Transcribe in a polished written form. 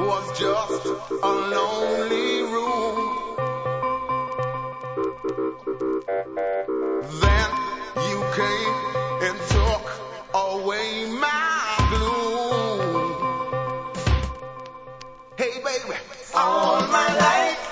was just a lonely room. Then you came and took away my gloom. Hey baby, all my life